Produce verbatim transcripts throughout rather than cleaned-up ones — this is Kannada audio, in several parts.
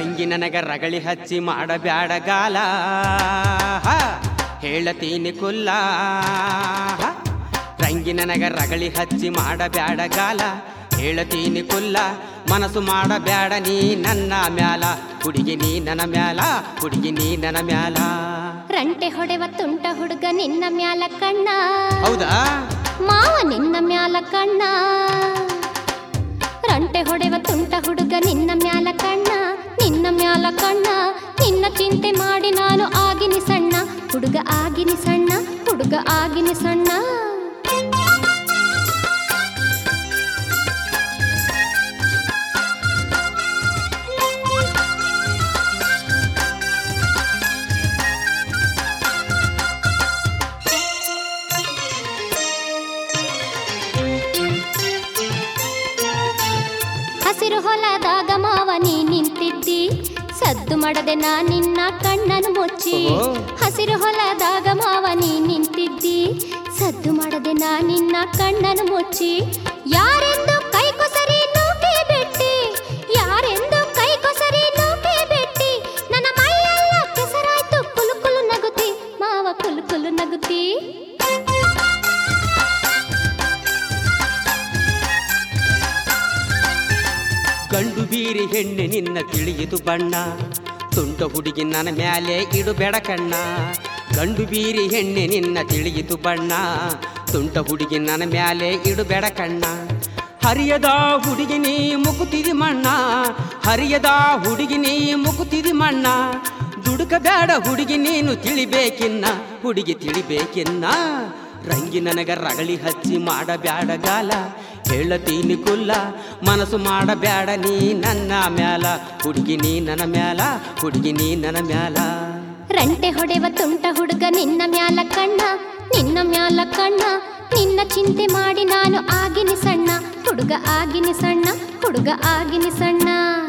ರಂಗಿ ನನಗ ರಗಳಿ ಹಚ್ಚಿ ಮಾಡಬ್ಯಾಡ ಗಾಲ ಹೇಳತೀನಿ ಕುಲ್ಲ ರಂಗಿ ನನಗ ರಗಳಿ ಹಚ್ಚಿ ಮಾಡಬ್ಯಾಡ ಗಾಲ ಹೇಳತೀನಿ ಕುಲ್ಲ ಮನಸ್ಸು ಮಾಡಬ್ಯಾಡ ನೀ ನನ್ನ ಮ್ಯಾಲ ಹುಡುಗಿ ನೀ ನನ್ನ ಮ್ಯಾಲ ಹುಡುಗಿ ನೀ ನನ್ನ ಮ್ಯಾಲ ರಂಟೆ ಹೊಡೆವ ತುಂಟ ಹುಡುಗ ನಿನ್ನ ಮ್ಯಾಲ ಕಣ್ಣ ಹೌದಾ ಮಾವ ನಿನ್ನ ಮ್ಯಾಲ ಕಣ್ಣ ರಂಟೆ ಹೊಡೆವ ತುಂಟ ಹುಡುಗ ನಿನ್ನ ಮ್ಯಾಲ ಕಣ್ಣ ನಿನ್ನ ಮ್ಯಾಲ ಕಣ್ಣ ನಿನ್ನ ಚಿಂತೆ ಮಾಡಿ ನಾನು ಆಗಿನಿ ಸಣ್ಣ ಹುಡುಗ ಆಗಿನಿ ಸಣ್ಣ ಹುಡುಗ ಆಗಿನಿ ಸಣ್ಣ ಹಸಿರು ಹೊಲದಾಗ ಮಾವ ನೀ ನಿಂತಿದ್ದಿ ಸದ್ದು ಮಾಡದೆ ನಾ ನಿನ್ನ ಕಣ್ಣನ್ನು ಮುಚ್ಚಿ ಹಸಿರು ಹೊಲದಾಗ ಮಾವ ನೀ ನಿಂತಿದ್ದಿ ಸದ್ದು ಮಾಡದೆ ನಾ ನಿನ್ನ ಕಣ್ಣನ್ನು ಮುಚ್ಚಿ ಯಾರೆಂದು ಕೈ ಕೊಸರಿ ನೂಕೆ ಬಿಟ್ಟಿ ಯಾರೆಂದು ಕೈ ಕೊಸರಿ ನೂಕೆ ಬಿಟ್ಟಿ ನನ್ನ ಮೈಯೆಲ್ಲ ಕೆಸರಾಯ್ತು ಕುಲು ಕುಲು ನಗುತ್ತಿ ಮಾವ ಕುಲು ಕುಲು ನಗುತ್ತಿ ಗಂಡು ಬೀರಿ ಹೆಣ್ಣೆ ನಿನ್ನ ತಿಳಿಯಿತು ಬಣ್ಣ ತುಂಟ ಹುಡುಗಿ ನನ್ನ ಮ್ಯಾಲೆ ಇಡುಬೇಡ ಕಣ್ಣ ಗಂಡು ಬೀರಿ ಹೆಣ್ಣೆ ನಿನ್ನ ತಿಳಿಯಿತು ಬಣ್ಣ ತುಂಟ ಹುಡುಗಿ ನನ್ನ ಮ್ಯಾಲೆ ಇಡುಬೇಡ ಕಣ್ಣ ಹರಿಯದ ಹುಡುಗಿ ನೀ ಮುಕುತಿದಿ ಮಣ್ಣ ಹರಿಯದ ಹುಡುಗಿ ನೀ ಮುಕುತಿದಿ ಮಣ್ಣ ದುಡುಕಬೇಡ ಹುಡುಗಿ ನೀನು ತಿಳಿಬೇಕಿನ್ನ ಹುಡುಗಿ ತಿಳಿಬೇಕಿನ್ನ ರಂಗಿ ನನಗ ರಗಳಿ ಹಚ್ಚಿ ಮಾಡಬ್ಯಾಡ ಗಾಲ ಹೇಳತೀನಿ ಕುಲ್ಲ ಮನಸ್ಸು ಮಾಡಬ್ಯಾಡ ನೀ ನನ್ನ ಮ್ಯಾಲ ಹುಡುಗಿ ನೀ ನನ್ನ ಮ್ಯಾಲ ಹುಡುಗಿ ನೀ ನನ್ನ ಮ್ಯಾಲ ರಂಟೆ ಹೊಡೆವ ತುಂಟ ಹುಡುಗ ನಿನ್ನ ಮ್ಯಾಲ ಕಣ್ಣ ನಿನ್ನ ಮ್ಯಾಲ ಕಣ್ಣ ನಿನ್ನ ಚಿಂತೆ ಮಾಡಿ ನಾನು ಆಗಿನಿ ಸಣ್ಣ ಹುಡುಗ ಆಗಿನಿ ಸಣ್ಣ ಹುಡುಗ ಆಗಿನಿ ಸಣ್ಣ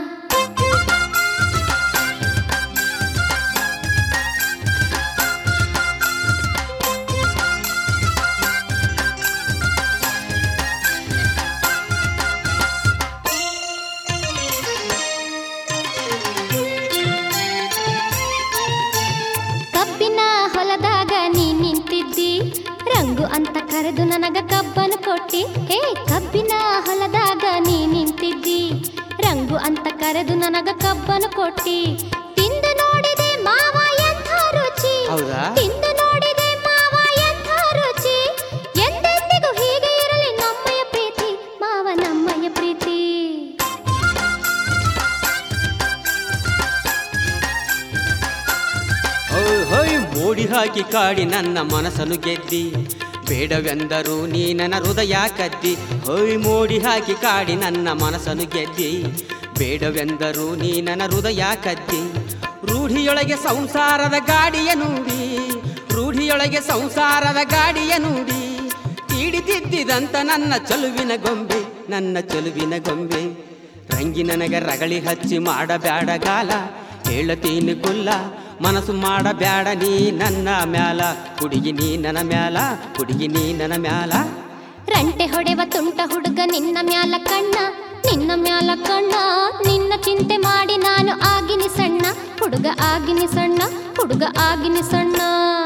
ರಂಗು ಅಂತ ಕರೆದು ನನಗ ಕಬ್ಬನು ಕೊಟ್ಟಿ ಹೇ ಕಬ್ಬಿನ ಹೊಲದಾಗ ನೀ ನಿಂತಿದ್ದಿ ರಂಗು ಅಂತ ಕರೆದು ನನಗ ಕಬ್ಬನು ಕೊಟ್ಟಿ ತಿಂದು ನೋಡಿದೆ ಮಾವ ಎಂಥ ರುಚಿ ತಿಂದು ನೋಡಿದೆ ಮಾವ ಎಂಥ ರುಚಿ ಎಂದೆಂದಿಗೂ ಹೀಗೆ ಇರಲಿ ನಮ್ಮಯ ಪ್ರೀತಿ ಮಾವ ನಮ್ಮಯ ಪ್ರೀತಿ ಹೋಯ್ ಮೋಡಿ ಹಾಕಿ ಕಾಡಿ ನನ್ನ ಮನಸ್ಸನ್ನು ಗೆದ್ದಿ ಬೇಡವೆಂದರು ನೀ ನನ್ನ ಹೃದಯ ಕದ್ದಿ ಹೋಯ್ ಮೋಡಿ ಹಾಕಿ ಕಾಡಿ ನನ್ನ ಮನಸ್ಸನ್ನು ಗೆದ್ದಿ ಬೇಡವೆಂದರು ನೀ ನನ್ನ ಹೃದಯ ಕದ್ದಿ ರೂಢಿಯೊಳಗೆ ಸಂಸಾರದ ಗಾಡಿಯ ನೂಡಿ ರೂಢಿಯೊಳಗೆ ಸಂಸಾರದ ಗಾಡಿಯ ನೂಡಿ ತೀಡಿತಿದ್ದಿದಂತ ನನ್ನ ಚಲುವಿನ ಗೊಂಬೆ ನನ್ನ ಚಲುವಿನ ಗೊಂಬೆ ರಂಗಿ ನನಗ ರಗಳಿ ಹಚ್ಚಿ ಮಾಡಬ್ಯಾಡ ಗಾಲ ಹೇಳತೀನಿ ಕುಲ್ಲ ಮನಸ್ಸು ಮಾಡಬ್ಯಾಡ ನೀ ನನ್ನ ಮ್ಯಾಲ ಹುಡುಗಿ ನೀ ನನ್ನ ಮ್ಯಾಲ ಹುಡುಗಿ ನೀ ನನ್ನ ಮ್ಯಾಲ ರಂಟೆ ಹೊಡೆವ ತುಂಟ ಹುಡುಗ ನಿನ್ನ ಮ್ಯಾಲ ಕಣ್ಣ ನಿನ್ನ ಮ್ಯಾಲ ಕಣ್ಣ ನಿನ್ನ ಚಿಂತೆ ಮಾಡಿ ನಾನು ಆಗಿನಿ ಸಣ್ಣ ಹುಡುಗ ಆಗಿನಿ ಸಣ್ಣ ಹುಡುಗ ಆಗಿನಿ ಸಣ್ಣ